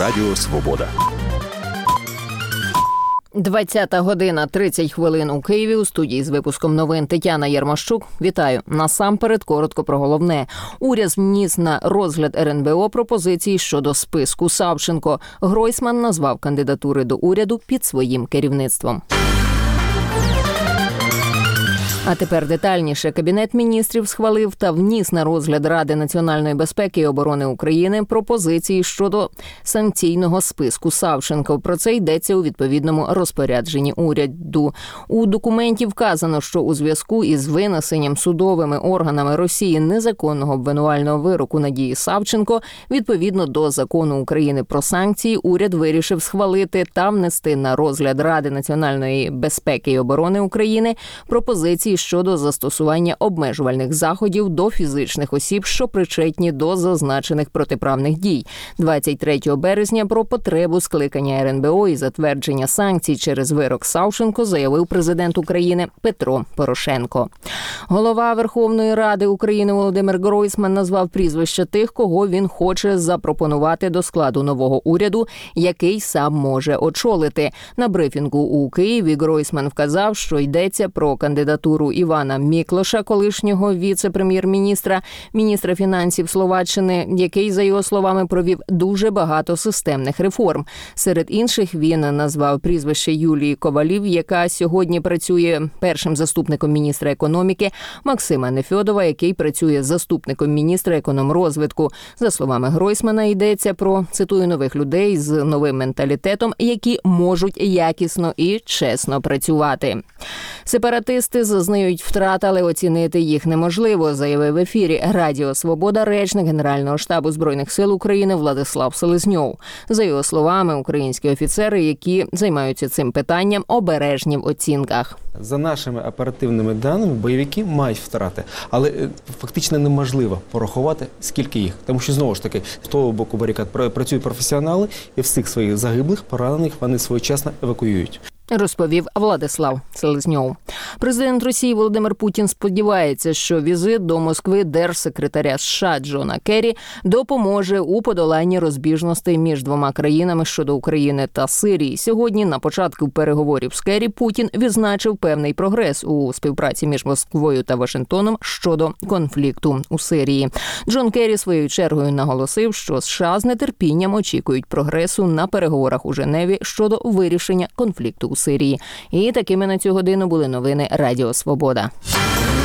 Радіо Свобода. 20:30 у Києві. У студії з випуском новин Тетяна Єрмощук. Вітаю. Насамперед коротко про головне. Уряд вніс на розгляд РНБО пропозиції щодо списку Савченко. Гройсман назвав кандидатури до уряду під своїм керівництвом. А тепер детальніше. Кабінет міністрів схвалив та вніс на розгляд Ради національної безпеки і оборони України пропозиції щодо санкційного списку Савченко. Про це йдеться у відповідному розпорядженні уряду. У документі вказано, що у зв'язку із винесенням судовими органами Росії незаконного обвинувального вироку Надії Савченко, відповідно до Закону України про санкції, уряд вирішив схвалити та внести на розгляд Ради національної безпеки і оборони України пропозиції щодо застосування обмежувальних заходів до фізичних осіб, що причетні до зазначених протиправних дій. 23 березня про потребу скликання РНБО і затвердження санкцій через вирок Савченко заявив президент України Петро Порошенко. Голова Верховної Ради України Володимир Гройсман назвав прізвища тих, кого він хоче запропонувати до складу нового уряду, який сам може очолити. На брифінгу у Києві Гройсман вказав, що йдеться про кандидатуру Івана Міклоша, колишнього віце-прем'єр-міністра, міністра фінансів Словаччини, який, за його словами, провів дуже багато системних реформ. Серед інших він назвав прізвище Юлії Ковалів, яка сьогодні працює першим заступником міністра економіки, Максима Нефьодова, який працює заступником міністра економрозвитку. За словами Гройсмана, йдеться про, цитую, нових людей з новим менталітетом, які можуть якісно і чесно працювати. Сепаратисти зазнають втрат, але оцінити їх неможливо, заявив в ефірі Радіо Свобода речник Генерального штабу Збройних сил України Владислав Селезньов. За його словами, українські офіцери, які займаються цим питанням, обережні в оцінках. За нашими оперативними даними, бойовики мають втрати, але фактично неможливо порахувати, скільки їх. Тому що, знову ж таки, з того боку барикад працюють професіонали, і всіх своїх загиблих, поранених вони своєчасно евакуюють. Розповів Владислав Селезньов. Президент Росії Володимир Путін сподівається, що візит до Москви держсекретаря США Джона Керрі допоможе у подоланні розбіжностей між двома країнами щодо України та Сирії. Сьогодні, на початку переговорів з Керрі, Путін відзначив певний прогрес у співпраці між Москвою та Вашингтоном щодо конфлікту у Сирії. Джон Керрі своєю чергою наголосив, що США з нетерпінням очікують прогресу на переговорах у Женеві щодо вирішення конфлікту у Сирії. І такими на цю годину були новини Радіо Свобода.